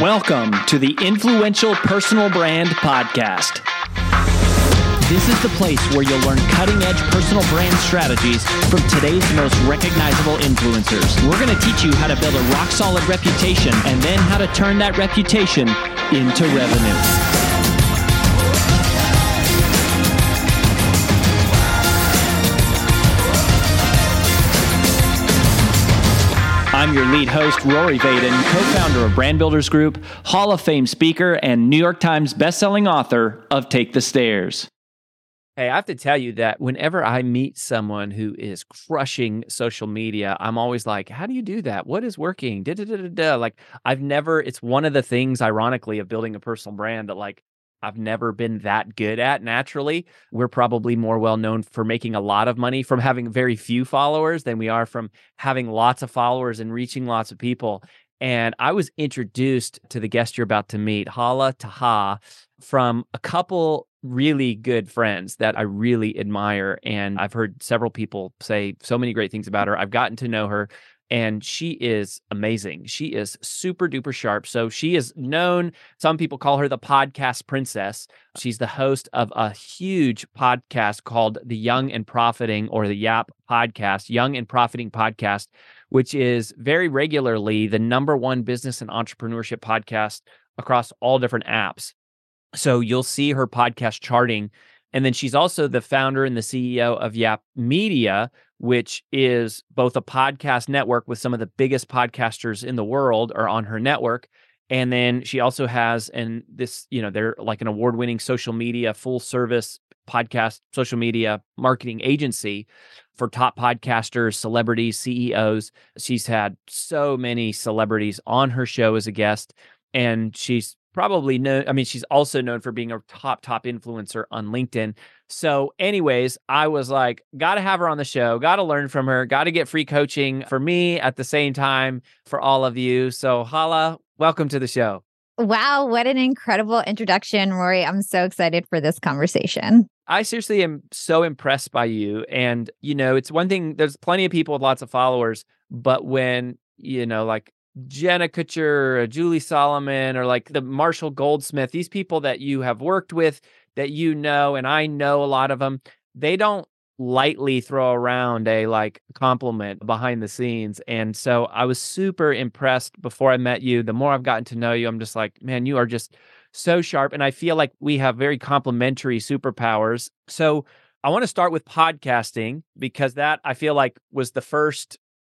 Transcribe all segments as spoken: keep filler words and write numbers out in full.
Welcome to the Influential Personal Brand Podcast. This is the place where you'll learn cutting-edge personal brand strategies from today's most recognizable influencers. We're going to teach you how to build a rock-solid reputation and then how to turn that reputation into revenue. I'm your lead host, Rory Vaden, co-founder of Brand Builders Group, Hall of Fame speaker, and New York Times bestselling author of Take the Stairs. Hey, I have to tell you that whenever I meet someone who is crushing social media, I'm always like, how do you do that? What is working? Da, da, da, da, da. Like, I've never, it's one of the things, ironically, of building a personal brand that like, I've never been that good at naturally. We're probably more well known for making a lot of money from having very few followers than we are from having lots of followers and reaching lots of people. And I was introduced to the guest you're about to meet, Hala Taha, from a couple really good friends that I really admire. And I've heard several people say so many great things about her. I've gotten to know her. And she is amazing. She is super duper sharp. So she is known, some people call her the podcast princess. She's the host of a huge podcast called the Young and Profiting, or the YAP podcast, Young and Profiting podcast, which is very regularly the number one business and entrepreneurship podcast across all different apps. So you'll see her podcast charting. And then she's also the founder and the C E O of YAP Media, which is both a podcast network with some of the biggest podcasters in the world are on her network. And then she also has, and this, you know, they're like an award-winning social media, full service podcast, social media marketing agency for top podcasters, celebrities, C E Os. She's had so many celebrities on her show as a guest, and she's probably known, I mean, she's also known for being a top, top influencer on LinkedIn. So anyways, I was like, got to have her on the show, got to learn from her, got to get free coaching for me at the same time for all of you. So Hala, welcome to the show. Wow, what an incredible introduction, Rory. I'm so excited for this conversation. I seriously am so impressed by you. And, you know, it's one thing, there's plenty of people with lots of followers, but when, you know, like Jenna Kutcher, or Julie Solomon, or like the Marshall Goldsmith, these people that you have worked with, that you know, and I know a lot of them, they don't lightly throw around a like compliment behind the scenes. And so I was super impressed before I met you. The more I've gotten to know you, I'm just like, man, you are just so sharp. And I feel like we have very complementary superpowers. So I want to start with podcasting, because that I feel like was the first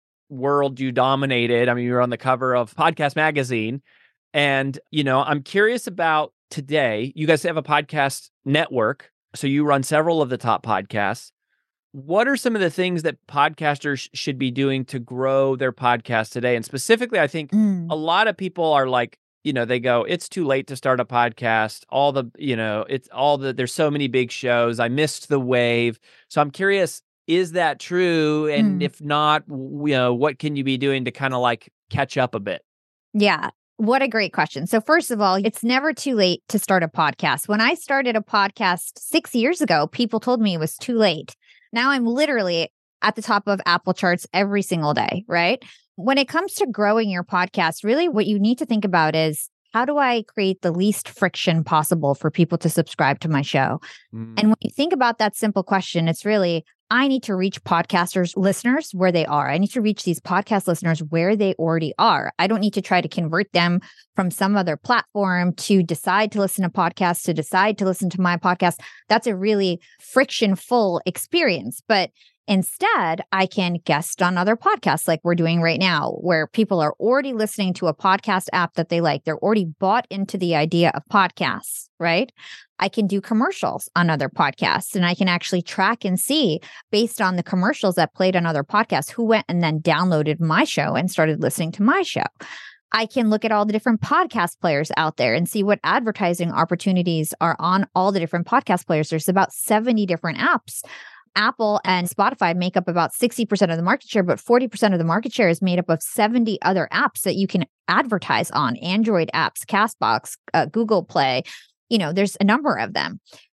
world you dominated. I mean, you were on the cover of Podcast Magazine. And, you know, I'm curious about today. You guys have a podcast network, so you run several of the top podcasts. What are some of the things that podcasters should be doing to grow their podcast today? And specifically, I think mm. a lot of people are like, you know, they go, it's too late to start a podcast. All the, you know, it's all the, there's so many big shows. I missed the wave. So I'm curious, is that true? And mm. if not, you know, what can you be doing to kind of like catch up a bit? Yeah. What a great question. So first of all, it's never too late to start a podcast. When I started a podcast six years ago, people told me it was too late. Now I'm literally at the top of Apple charts every single day, right? When it comes to growing your podcast, really what you need to think about is, how do I create the least friction possible for people to subscribe to my show? Mm. And when you think about that simple question, it's really, I need to reach podcasters, listeners where they are. I need to reach these podcast listeners where they already are. I don't need to try to convert them from some other platform to decide to listen to podcasts, to decide to listen to my podcast. That's a really friction-full experience. But instead, I can guest on other podcasts like we're doing right now, where people are already listening to a podcast app that they like. They're already bought into the idea of podcasts, right? I can do commercials on other podcasts, and I can actually track and see, based on the commercials that played on other podcasts, who went and then downloaded my show and started listening to my show. I can look at all the different podcast players out there and see what advertising opportunities are on all the different podcast players. There's about seventy different apps. Apple and Spotify make up about sixty percent of the market share, but forty percent of the market share is made up of seventy other apps that you can advertise on. Android apps, CastBox, uh, Google Play. You know, there's a number of them.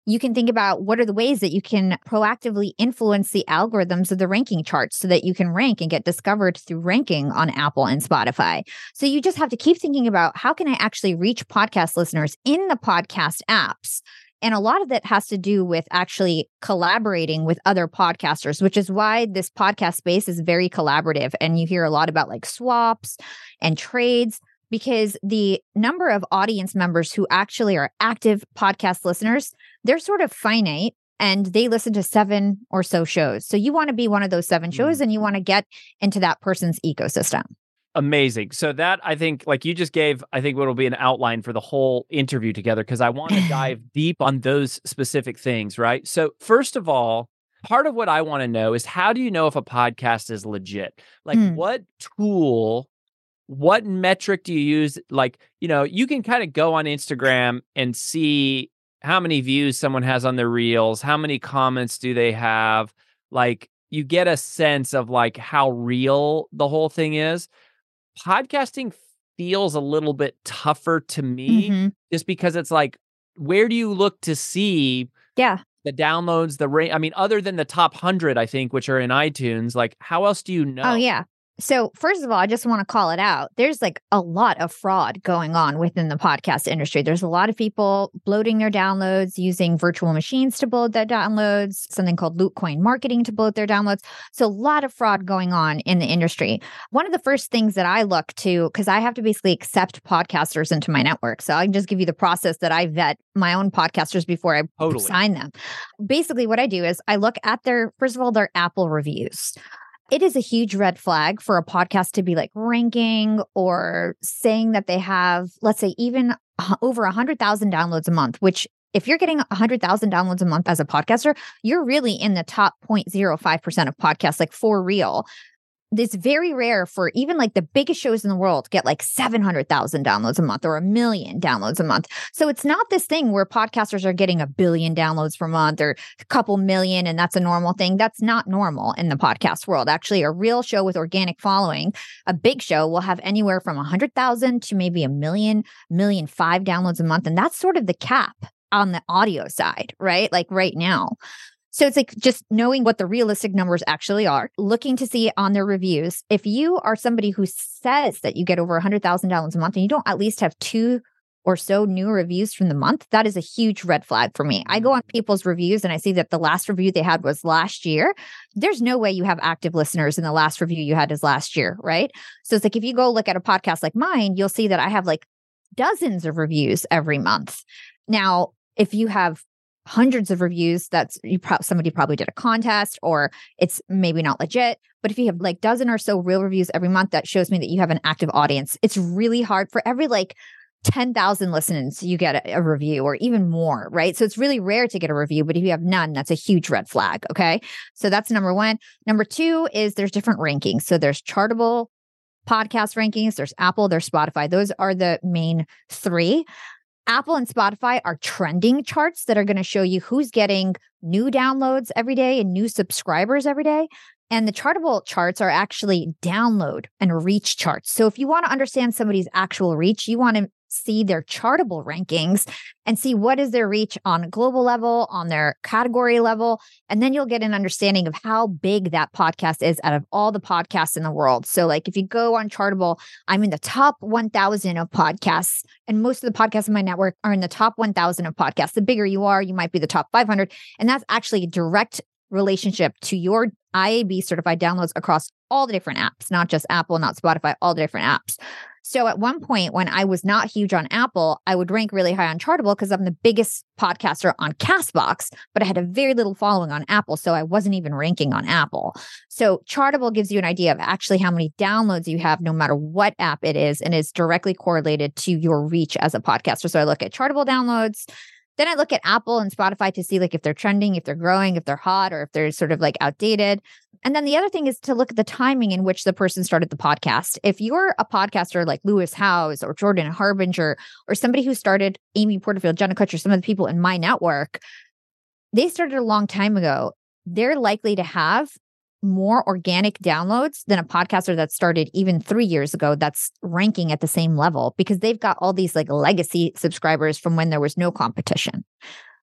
You can think about what are the ways that you can proactively influence the algorithms of the ranking charts so that you can rank and get discovered through ranking on Apple and Spotify. So you just have to keep thinking about how can I actually reach podcast listeners in the podcast apps? And a lot of that has to do with actually collaborating with other podcasters, which is why this podcast space is very collaborative. And you hear a lot about like swaps and trades, because the number of audience members who actually are active podcast listeners, they're sort of finite and they listen to seven or so shows. So you want to be one of those seven shows and you want to get into that person's ecosystem. Amazing. So that, I think, like you just gave, I think what will be an outline for the whole interview together, because I want to dive deep on those specific things, right? So first of all, part of what I want to know is how do you know if a podcast is legit? Like mm. what tool, what metric do you use? Like, you know, you can kind of go on Instagram and see how many views someone has on their reels, how many comments do they have? Like, you get a sense of like how real the whole thing is. Podcasting feels a little bit tougher to me mm-hmm. just because it's like, where do you look to see yeah. the downloads, the rate? I mean, other than the top one hundred, I think, which are in iTunes, like how else do you know? Oh, yeah. So first of all, I just want to call it out. There's like a lot of fraud going on within the podcast industry. There's a lot of people bloating their downloads, using virtual machines to bloat their downloads, something called Lootcoin marketing to bloat their downloads. So a lot of fraud going on in the industry. One of the first things that I look to, because I have to basically accept podcasters into my network. So I can just give you the process that I vet my own podcasters before I totally. sign them. Basically what I do is I look at their, first of all, their Apple reviews. It is a huge red flag for a podcast to be like ranking or saying that they have, let's say, even over one hundred thousand downloads a month, which if you're getting one hundred thousand downloads a month as a podcaster, you're really in the top zero point zero five percent of podcasts, like for real. It's very rare for even like the biggest shows in the world to get like seven hundred thousand downloads a month or a million downloads a month. So it's not this thing where podcasters are getting a billion downloads per month or a couple million, and that's a normal thing. That's not normal in the podcast world. Actually, a real show with organic following, a big show will have anywhere from one hundred thousand to maybe a million, million five downloads a month. And that's sort of the cap on the audio side, right? Like right now. So it's like just knowing what the realistic numbers actually are, looking to see on their reviews. If you are somebody who says that you get over one hundred thousand dollars a month and you don't at least have two or so new reviews from the month, that is a huge red flag for me. I go on people's reviews and I see that the last review they had was last year. There's no way you have active listeners and the last review you had is last year, right? So it's like if you go look at a podcast like mine, you'll see that I have like dozens of reviews every month. Now, if you have hundreds of reviews, that's you pro- somebody probably did a contest or it's maybe not legit. But if you have like dozen or so real reviews every month, that shows me that you have an active audience. It's really hard for every like ten thousand listens, you get a, a review or even more, right? So it's really rare to get a review, but if you have none, that's a huge red flag. Okay. So that's number one. Number two is there's different rankings. So there's Chartable podcast rankings, there's Apple, there's Spotify. Those are the main three. Apple and Spotify are trending charts that are going to show you who's getting new downloads every day and new subscribers every day. And the Chartable charts are actually download and reach charts. So if you want to understand somebody's actual reach, you want to see their Chartable rankings and see what is their reach on a global level, on their category level. And then you'll get an understanding of how big that podcast is out of all the podcasts in the world. So like if you go on Chartable, I'm in the top one thousand of podcasts, and most of the podcasts in my network are in the top one thousand of podcasts. The bigger you are, you might be the top five hundred. And that's actually a direct relationship to your I A B certified downloads across all the different apps, not just Apple, not Spotify, all the different apps. So at one point when I was not huge on Apple, I would rank really high on Chartable because I'm the biggest podcaster on Castbox, but I had a very little following on Apple. So I wasn't even ranking on Apple. So Chartable gives you an idea of actually how many downloads you have, no matter what app it is, and is directly correlated to your reach as a podcaster. So I look at Chartable downloads. Then I look at Apple and Spotify to see like if they're trending, if they're growing, if they're hot, or if they're sort of like outdated. And then the other thing is to look at the timing in which the person started the podcast. If you're a podcaster like Lewis Howes or Jordan Harbinger or somebody who started Amy Porterfield, Jenna Kutcher, some of the people in my network, they started a long time ago. They're likely to have more organic downloads than a podcaster that started even three years ago that's ranking at the same level because they've got all these like legacy subscribers from when there was no competition.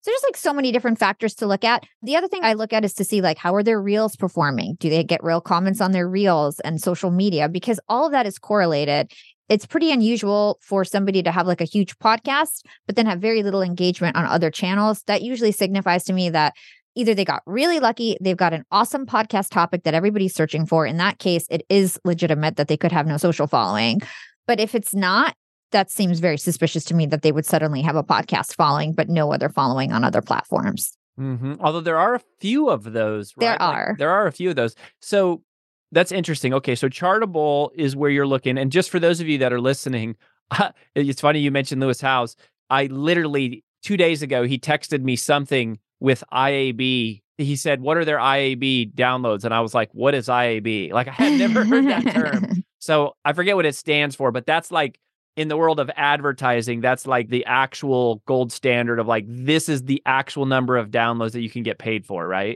So there's like so many different factors to look at. The other thing I look at is to see like, how are their reels performing? Do they get real comments on their reels and social media? Because all of that is correlated. It's pretty unusual for somebody to have like a huge podcast, but then have very little engagement on other channels. That usually signifies to me that either they got really lucky, they've got an awesome podcast topic that everybody's searching for. In that case, it is legitimate that they could have no social following. But if it's not, that seems very suspicious to me that they would suddenly have a podcast following, but no other following on other platforms. Mm-hmm. Although there are a few of those, right? There Like, are. there are a few of those. So that's interesting. Okay, so Chartable is where you're looking. And just for those of you that are listening, it's funny you mentioned Lewis Howes. I literally, two days ago, he texted me something with I A B. He said, what are their I A B downloads? And I was like, what is I A B? Like, I had never heard that term. So I forget what it stands for, but that's like, in the world of advertising, that's like the actual gold standard of like, this is the actual number of downloads that you can get paid for, right?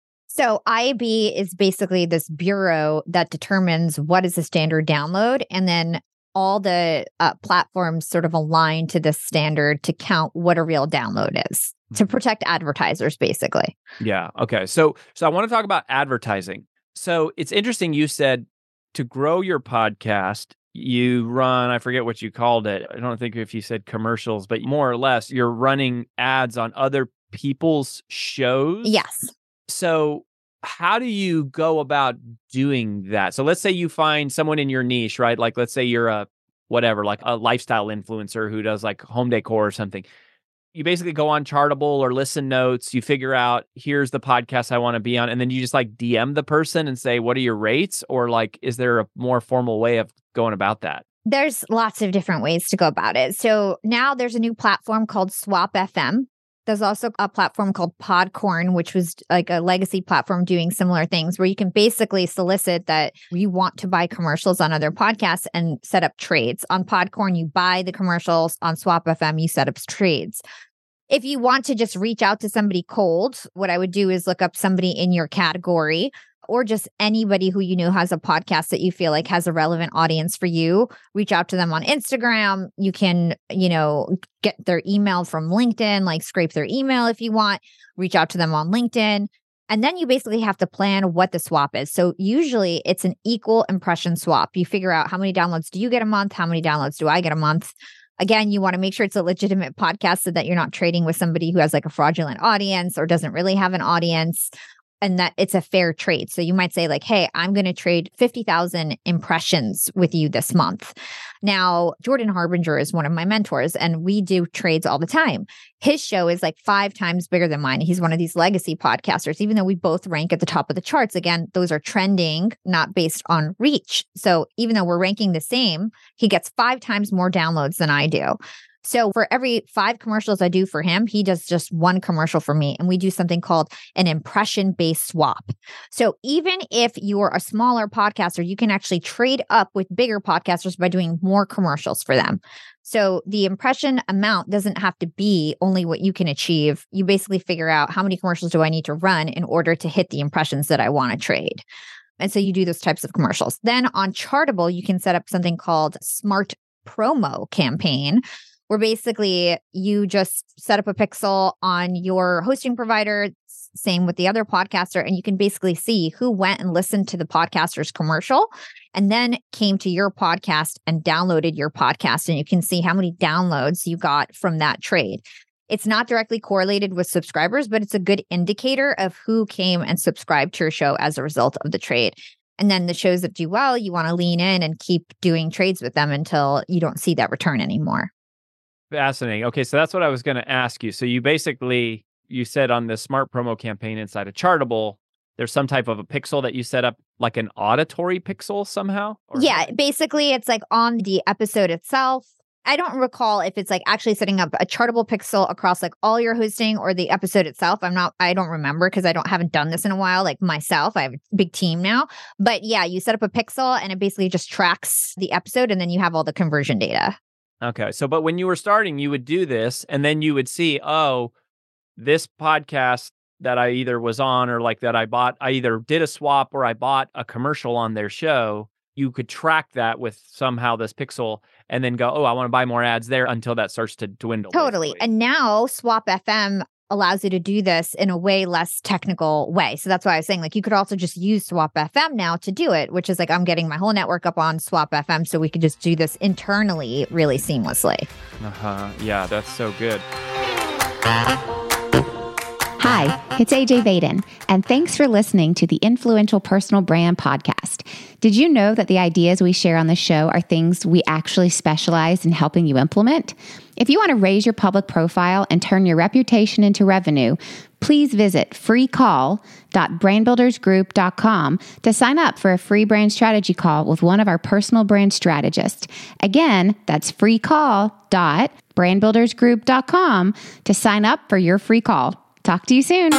So I A B is basically this bureau that determines what is a standard download. And then all the uh, platforms sort of align to this standard to count what a real download is, to protect advertisers, basically. Yeah. Okay. So, so I want to talk about advertising. So it's interesting. You said to grow your podcast, you run, I forget what you called it. I don't think if you said commercials, but more or less you're running ads on other people's shows. Yes. So how do you go about doing that? So let's say you find someone in your niche, right? Like, let's say you're a whatever, like a lifestyle influencer who does like home decor or something. You basically go on Chartable or Listen Notes. You figure out, here's the podcast I want to be on. And then you just like D M the person and say, what are your rates? Or like, is there a more formal way of going about that? There's lots of different ways to go about it. So now there's a new platform called Swap F M. There's also a platform called Podcorn, which was like a legacy platform doing similar things where you can basically solicit that you want to buy commercials on other podcasts and set up trades. On Podcorn, you buy the commercials. On Swap F M, you set up trades. If you want to just reach out to somebody cold, what I would do is look up somebody in your category or just anybody who you know has a podcast that you feel like has a relevant audience for you. Reach out to them on Instagram. You can, you know, get their email from LinkedIn, like scrape their email if you want. Reach out to them on LinkedIn. And then you basically have to plan what the swap is. So usually it's an equal impression swap. You figure out how many downloads do you get a month? How many downloads do I get a month? Again, you want to make sure it's a legitimate podcast so that you're not trading with somebody who has like a fraudulent audience or doesn't really have an audience, and that it's a fair trade. So you might say like, hey, I'm going to trade fifty thousand impressions with you this month. Now, Jordan Harbinger is one of my mentors and we do trades all the time. His show is like five times bigger than mine. He's one of these legacy podcasters, even though we both rank at the top of the charts. Again, those are trending, not based on reach. So even though we're ranking the same, he gets five times more downloads than I do. So for every five commercials I do for him, he does just one commercial for me. And we do something called an impression-based swap. So even if you're a smaller podcaster, you can actually trade up with bigger podcasters by doing more commercials for them. So the impression amount doesn't have to be only what you can achieve. You basically figure out how many commercials do I need to run in order to hit the impressions that I want to trade. And so you do those types of commercials. Then on Chartable, you can set up something called Smart Promo Campaign, where basically you just set up a pixel on your hosting provider, same with the other podcaster, and you can basically see who went and listened to the podcaster's commercial and then came to your podcast and downloaded your podcast. And you can see how many downloads you got from that trade. It's not directly correlated with subscribers, but it's a good indicator of who came and subscribed to your show as a result of the trade. And then the shows that do well, you want to lean in and keep doing trades with them until you don't see that return anymore. Fascinating. Okay, so that's what I was going to ask you. So you basically, you said on the Smart Promo Campaign inside of Chartable, there's some type of a pixel that you set up, like an auditory pixel somehow? Or yeah, basically it's like on the episode itself. I don't recall if it's like actually setting up a Chartable pixel across like all your hosting or the episode itself. I'm not, I don't remember because I don't haven't done this in a while, like myself. I have a big team now. But yeah, you set up a pixel and it basically just tracks the episode and then you have all the conversion data. Okay. So, but when you were starting, you would do this and then you would see, oh, this podcast that I either was on or like that I bought, I either did a swap or I bought a commercial on their show. You could track that with somehow this pixel and then go, oh, I want to buy more ads there until that starts to dwindle. Totally. Basically. And now Swap F M allows you to do this in a way less technical way. So that's why I was saying, like, you could also just use Swap F M now to do it, which is like, I'm getting my whole network up on Swap F M, so we could just do this internally really seamlessly. Uh-huh. Yeah, that's so good. Hi, it's A J Vaden, and thanks for listening to the Influential Personal Brand Podcast. Did you know that the ideas we share on the show are things we actually specialize in helping you implement? If you want to raise your public profile and turn your reputation into revenue, please visit free call dot brand builders group dot com to sign up for a free brand strategy call with one of our personal brand strategists. Again, that's free call dot brand builders group dot com to sign up for your free call. Talk to you soon.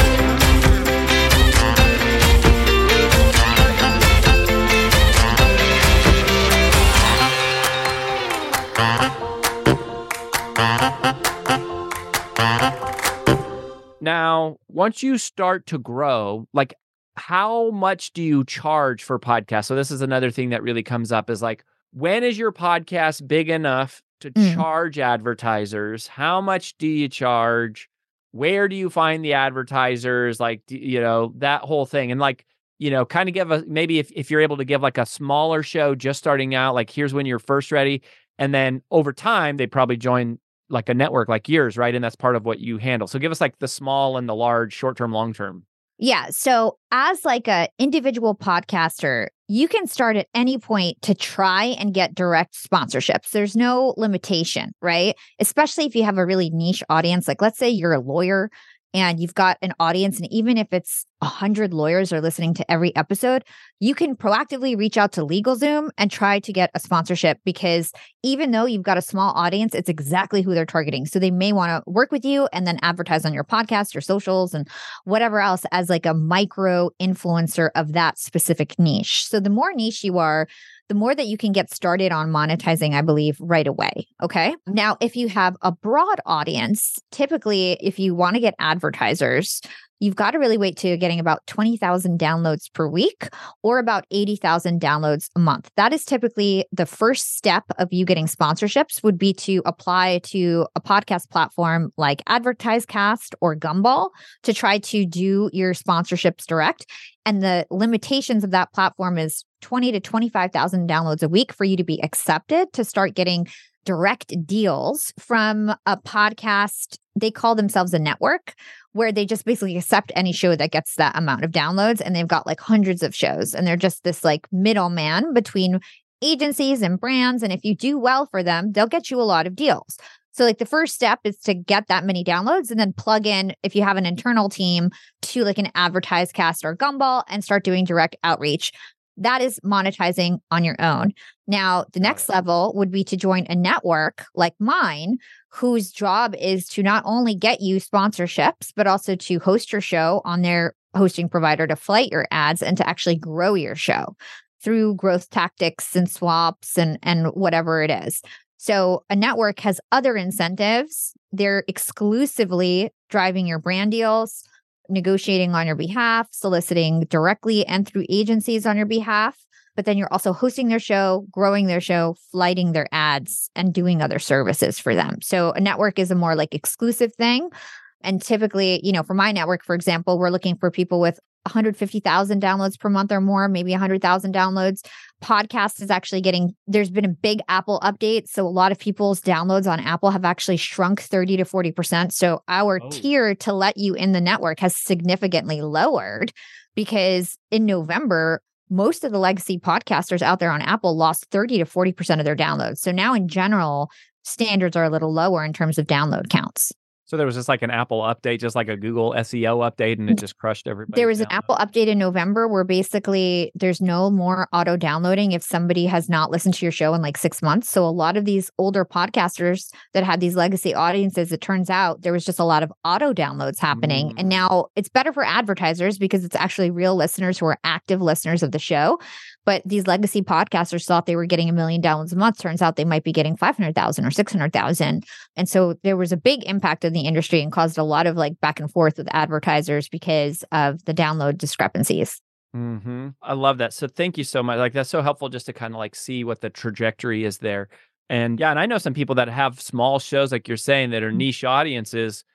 Now, once you start to grow, like, how much do you charge for podcasts? So this is another thing that really comes up is like, when is your podcast big enough to Mm. charge advertisers? How much do you charge? Where do you find the advertisers? Like, d- you know, that whole thing. And like, you know, kind of give a, maybe if, if you're able to give like a smaller show just starting out, like here's when you're first ready. And then over time, they probably join like a network like yours, right? And that's part of what you handle. So give us like the small and the large, short-term, long-term. Yeah. So as like a individual podcaster, you can start at any point to try and get direct sponsorships. There's no limitation, right? Especially if you have a really niche audience. Like, let's say you're a lawyer and you've got an audience, and even if it's a hundred lawyers are listening to every episode, you can proactively reach out to LegalZoom and try to get a sponsorship, because even though you've got a small audience, it's exactly who they're targeting. So they may want to work with you and then advertise on your podcast, your socials, and whatever else as like a micro influencer of that specific niche. So the more niche you are, the more that you can get started on monetizing, I believe, right away. Okay. Now, if you have a broad audience, typically, if you want to get advertisers, you've got to really wait to getting about twenty thousand downloads per week or about eighty thousand downloads a month. That is typically the first step of you getting sponsorships, would be to apply to a podcast platform like AdvertiseCast or Gumball to try to do your sponsorships direct. And the limitations of that platform is twenty to twenty-five thousand downloads a week for you to be accepted to start getting direct deals from a podcast. They call themselves a network, where they just basically accept any show that gets that amount of downloads. And they've got like hundreds of shows, and they're just this like middleman between agencies and brands. And if you do well for them, they'll get you a lot of deals. So like the first step is to get that many downloads and then plug in, if you have an internal team, to like an AdvertiseCast or Gumball and start doing direct outreach. That is monetizing on your own. Now, the next level would be to join a network like mine, whose job is to not only get you sponsorships, but also to host your show on their hosting provider, to flight your ads, and to actually grow your show through growth tactics and swaps and, and whatever it is. So a network has other incentives. They're exclusively driving your brand deals, negotiating on your behalf, soliciting directly and through agencies on your behalf. But then you're also hosting their show, growing their show, flighting their ads, and doing other services for them. So a network is a more like exclusive thing. And typically, you know, for my network, for example, we're looking for people with one hundred fifty thousand downloads per month or more, maybe one hundred thousand downloads. Podcast is actually getting, there's been a big Apple update. So a lot of people's downloads on Apple have actually shrunk thirty to forty percent. So our Oh. tier to let you in the network has significantly lowered, because in November, most of the legacy podcasters out there on Apple lost thirty to forty percent of their downloads. So now in general, standards are a little lower in terms of download counts. So there was just like an Apple update, just like a Google S E O update, and it just crushed everybody. There was an Apple update in November where basically there's no more auto downloading if somebody has not listened to your show in like six months. So a lot of these older podcasters that had these legacy audiences, it turns out there was just a lot of auto downloads happening. Mm. And now it's better for advertisers because it's actually real listeners who are active listeners of the show. But these legacy podcasters thought they were getting a million downloads a month. Turns out they might be getting five hundred thousand or six hundred thousand. And so there was a big impact on the industry and caused a lot of like back and forth with advertisers because of the download discrepancies. Mm-hmm. I love that. So thank you so much. Like, that's so helpful just to kind of like see what the trajectory is there. And yeah, and I know some people that have small shows, like you're saying, that are niche audiences,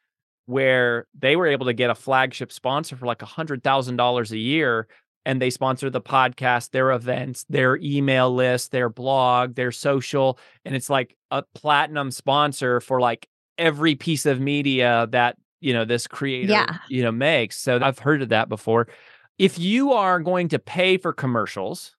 where they were able to get a flagship sponsor for like one hundred thousand dollars a year. And they sponsor the podcast, their events, their email list, their blog, their social. And it's like a platinum sponsor for like every piece of media that, you know, this creator, Yeah. you know, makes. So I've heard of that before. If you are going to pay for commercials,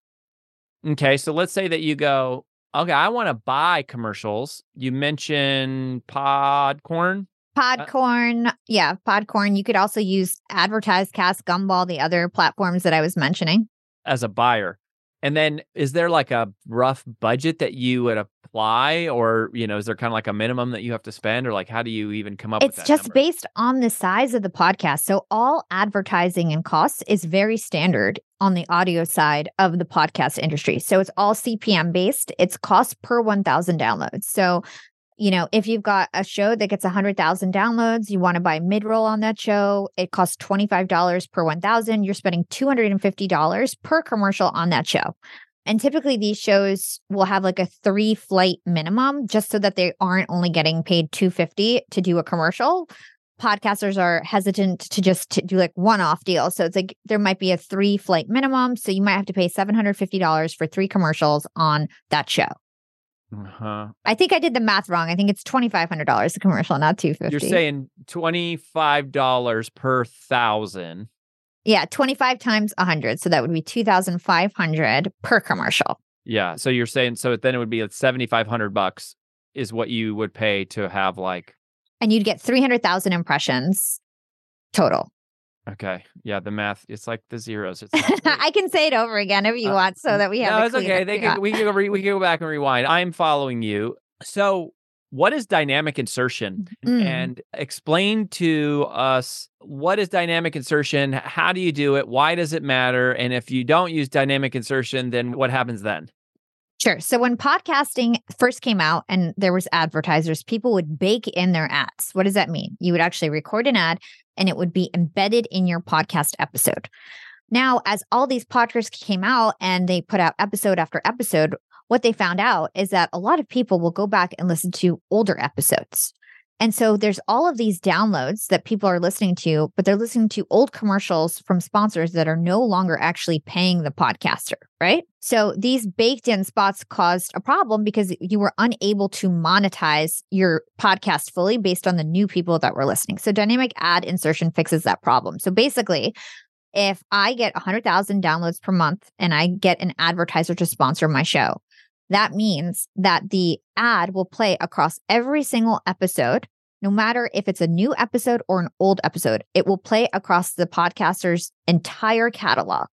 okay, so let's say that you go, okay, I want to buy commercials. You mentioned Podcorn. Podcorn. Uh, yeah, Podcorn. You could also use AdvertiseCast, Gumball, the other platforms that I was mentioning. As a buyer. And then is there like a rough budget that you would apply, or, you know, is there kind of like a minimum that you have to spend, or like how do you even come up it's with that just number? Based on the size of the podcast. So all advertising and costs is very standard on the audio side of the podcast industry. So it's all C P M based. It's cost per one thousand downloads. So you know, if you've got a show that gets one hundred thousand downloads, you want to buy mid-roll on that show, it costs twenty-five dollars per one thousand. You're spending two hundred fifty dollars per commercial on that show. And typically these shows will have like a three flight minimum just so that they aren't only getting paid two hundred fifty dollars to do a commercial. Podcasters are hesitant to just to do like one-off deals. So it's like there might be a three flight minimum. So you might have to pay seven hundred fifty dollars for three commercials on that show. Uh-huh. I think I did the math wrong. I think it's twenty-five hundred dollars a commercial, not two hundred fifty dollars. You're saying twenty-five dollars per thousand. Yeah, twenty-five times one hundred. So that would be two thousand five hundred dollars per commercial. Yeah. So you're saying, so then it would be like seventy-five hundred bucks is what you would pay to have like. And you'd get three hundred thousand impressions total. Okay. Yeah. The math, it's like the zeros. It's I can say it over again if you uh, want so that we have No, it it's okay. clear. They yeah. can, we, can go re, we can go back and rewind. I'm following you. So what is dynamic insertion? Mm. And explain to us, what is dynamic insertion? How do you do it? Why does it matter? And if you don't use dynamic insertion, then what happens then? Sure. So when podcasting first came out and there was advertisers, people would bake in their ads. What does that mean? You would actually record an ad and it would be embedded in your podcast episode. Now, as all these podcasts came out and they put out episode after episode, what they found out is that a lot of people will go back and listen to older episodes. And so there's all of these downloads that people are listening to, but they're listening to old commercials from sponsors that are no longer actually paying the podcaster, right? So these baked in spots caused a problem because you were unable to monetize your podcast fully based on the new people that were listening. So dynamic ad insertion fixes that problem. So basically, if I get one hundred thousand downloads per month and I get an advertiser to sponsor my show, that means that the ad will play across every single episode, no matter if it's a new episode or an old episode. It will play across the podcaster's entire catalog.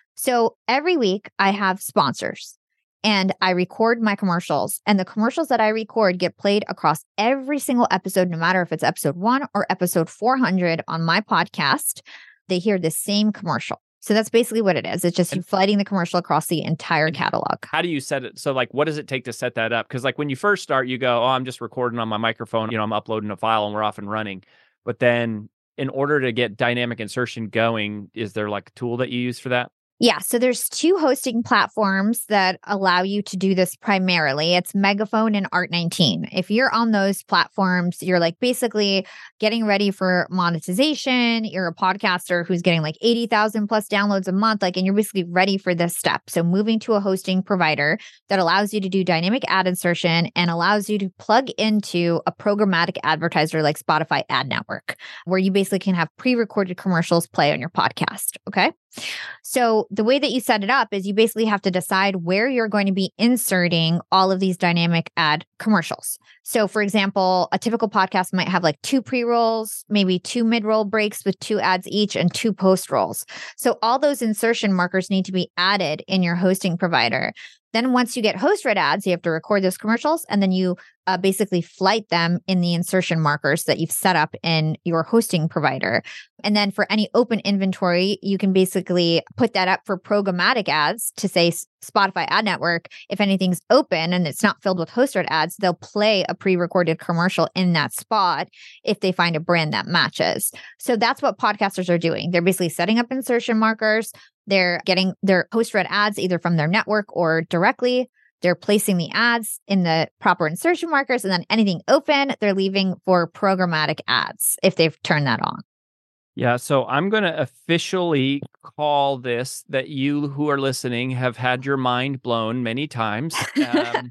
So every week I have sponsors and I record my commercials, and the commercials that I record get played across every single episode, no matter if it's episode one or episode four hundred on my podcast. They hear the same commercial. So that's basically what it is. It's just you flighting the commercial across the entire catalog. How do you set it? So like, what does it take to set that up? Because like when you first start, you go, oh, I'm just recording on my microphone. You know, I'm uploading a file and we're off and running. But then in order to get dynamic insertion going, is there like a tool that you use for that? Yeah, so there's two hosting platforms that allow you to do this primarily. It's Megaphone and Art nineteen. If you're on those platforms, you're like basically getting ready for monetization. You're a podcaster who's getting like eighty thousand plus downloads a month, like, and you're basically ready for this step. So moving to a hosting provider that allows you to do dynamic ad insertion and allows you to plug into a programmatic advertiser like Spotify Ad Network, where you basically can have pre-recorded commercials play on your podcast. Okay. So the way that you set it up is you basically have to decide where you're going to be inserting all of these dynamic ad commercials. So for example, a typical podcast might have like two pre-rolls, maybe two mid-roll breaks with two ads each and two post-rolls. So all those insertion markers need to be added in your hosting provider. Then once you get host-read ads, you have to record those commercials, and then you uh, basically flight them in the insertion markers that you've set up in your hosting provider. And then for any open inventory, you can basically put that up for programmatic ads to say Spotify Ad Network. If anything's open and it's not filled with host-read ads, they'll play a pre-recorded commercial in that spot if they find a brand that matches. So that's what podcasters are doing. They're basically setting up insertion markers. They're getting their host-read ads either from their network or directly they're placing the ads in the proper insertion markers, and then anything open, they're leaving for programmatic ads if they've turned that on. Yeah, so I'm going to officially call this that you who are listening have had your mind blown many times. Um,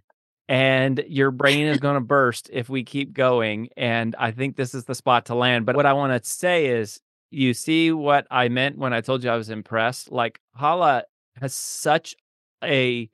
and your brain is going to burst if we keep going. And I think this is the spot to land. But what I want to say is, you see what I meant when I told you I was impressed? Like, Hala has such a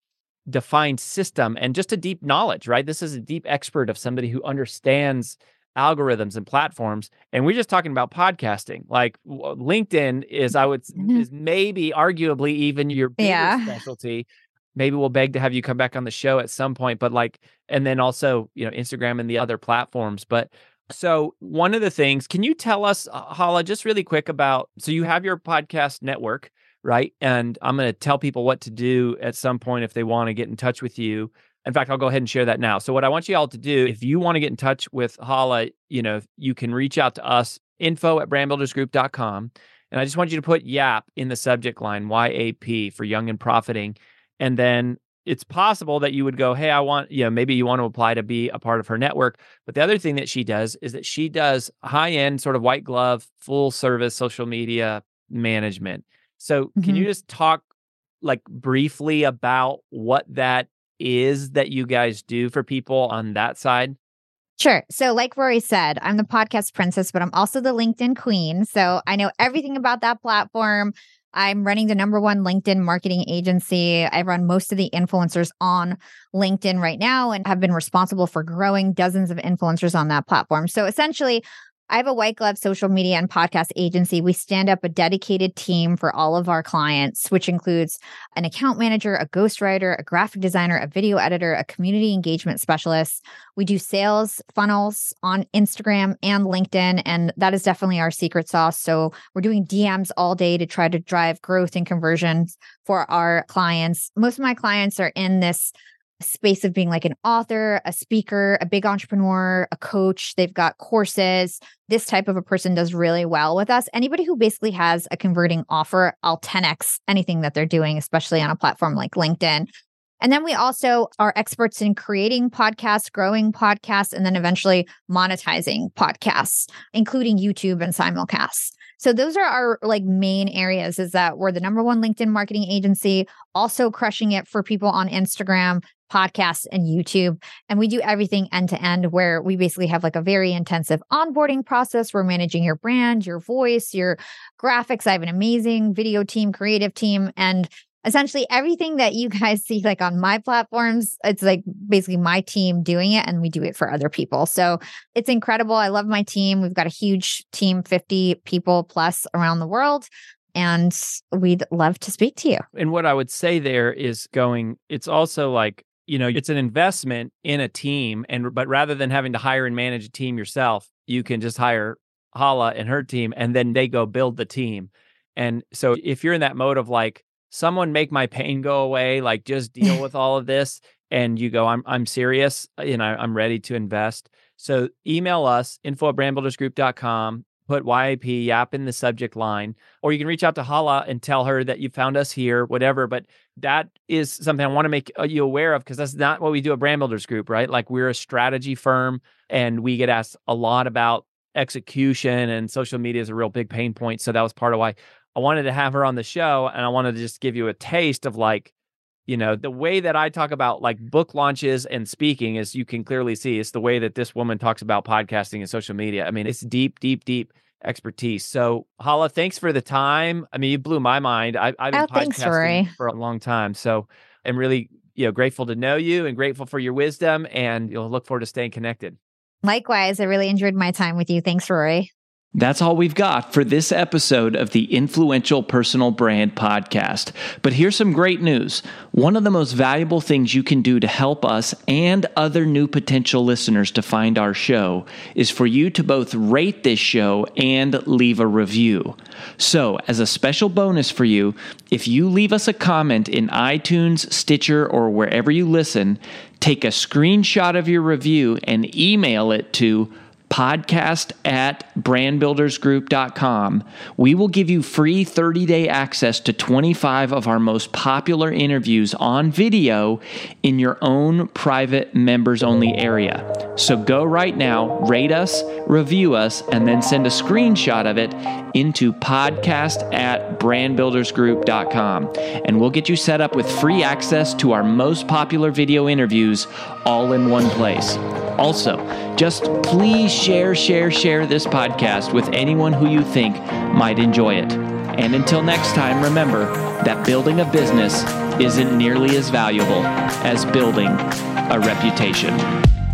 defined system and just a deep knowledge, right? This is a deep expert of somebody who understands algorithms and platforms. And we're just talking about podcasting. Like LinkedIn is, I would, mm-hmm. is maybe arguably even your bigger yeah. specialty. Maybe we'll beg to have you come back on the show at some point, but like, and then also, you know, Instagram and the other platforms. But so one of the things, can you tell us, uh, Hala, just really quick about, so you have your podcast network, right? And I'm going to tell people what to do at some point if they want to get in touch with you. In fact, I'll go ahead and share that now. So what I want you all to do, if you want to get in touch with Hala, you know, you can reach out to us, info at brand builders group dot com. And I just want you to put Y A P in the subject line, Y A P, for Young and Profiting. And then it's possible that you would go, hey, I want, you know, maybe you want to apply to be a part of her network. But the other thing that she does is that she does high-end sort of white glove, full service social media management. So mm-hmm. can you just talk like briefly about what that is that you guys do for people on that side? Sure. So like Rory said, I'm the podcast princess, but I'm also the LinkedIn queen. So I know everything about that platform. I'm running the number one LinkedIn marketing agency. I run most of the influencers on LinkedIn right now and have been responsible for growing dozens of influencers on that platform. So essentially, I have a white glove social media and podcast agency. We stand up a dedicated team for all of our clients, which includes an account manager, a ghostwriter, a graphic designer, a video editor, a community engagement specialist. We do sales funnels on Instagram and LinkedIn, and that is definitely our secret sauce. So we're doing D Ms all day to try to drive growth and conversions for our clients. Most of my clients are in this space of being like an author, a speaker, a big entrepreneur, a coach. They've got courses. This type of a person does really well with us. Anybody who basically has a converting offer, I'll ten X anything that they're doing, especially on a platform like LinkedIn. And then we also are experts in creating podcasts, growing podcasts, and then eventually monetizing podcasts, including YouTube and simulcasts. So those are our like main areas, is that we're the number one LinkedIn marketing agency, also crushing it for people on Instagram, podcasts, and YouTube. And we do everything end to end, where we basically have like a very intensive onboarding process. We're managing your brand, your voice, your graphics. I have an amazing video team, creative team, and essentially everything that you guys see like on my platforms, it's like basically my team doing it, and we do it for other people. So it's incredible. I love my team. We've got a huge team, fifty people plus around the world, and we'd love to speak to you. And what I would say there is going, it's also like, you know, it's an investment in a team, and but rather than having to hire and manage a team yourself, you can just hire Hala and her team, and then they go build the team. And so if you're in that mode of like, someone make my pain go away, like just deal with all of this, and you go, I'm I'm serious, you know, I'm ready to invest. So email us, info at brand builders group dot com, put Y A P, Y A P in the subject line, or you can reach out to Hala and tell her that you found us here, whatever. But that is something I want to make you aware of, because that's not what we do at Brand Builders Group, right? Like, we're a strategy firm, and we get asked a lot about execution, and social media is a real big pain point. So that was part of why I wanted to have her on the show, and I wanted to just give you a taste of like, you know, the way that I talk about like book launches and speaking, as you can clearly see, it's the way that this woman talks about podcasting and social media. I mean, it's deep, deep, deep expertise. So Hala, thanks for the time. I mean, you blew my mind. I, I've been oh, thanks, podcasting Rory. for a long time. So I'm really, you know, grateful to know you and grateful for your wisdom, and you'll look forward to staying connected. Likewise, I really enjoyed my time with you. Thanks, Rory. That's all we've got for this episode of the Influential Personal Brand Podcast. But here's some great news. One of the most valuable things you can do to help us and other new potential listeners to find our show is for you to both rate this show and leave a review. So, as a special bonus for you, if you leave us a comment in iTunes, Stitcher, or wherever you listen, take a screenshot of your review and email it to podcast at brand builders group dot com. We will give you free thirty-day access to twenty-five of our most popular interviews on video in your own private members-only area. So go right now, rate us, review us, and then send a screenshot of it into podcast at brand builders group dot com. And we'll get you set up with free access to our most popular video interviews all in one place. Also, just please share, share, share this podcast with anyone who you think might enjoy it. And until next time, remember that building a business isn't nearly as valuable as building a reputation.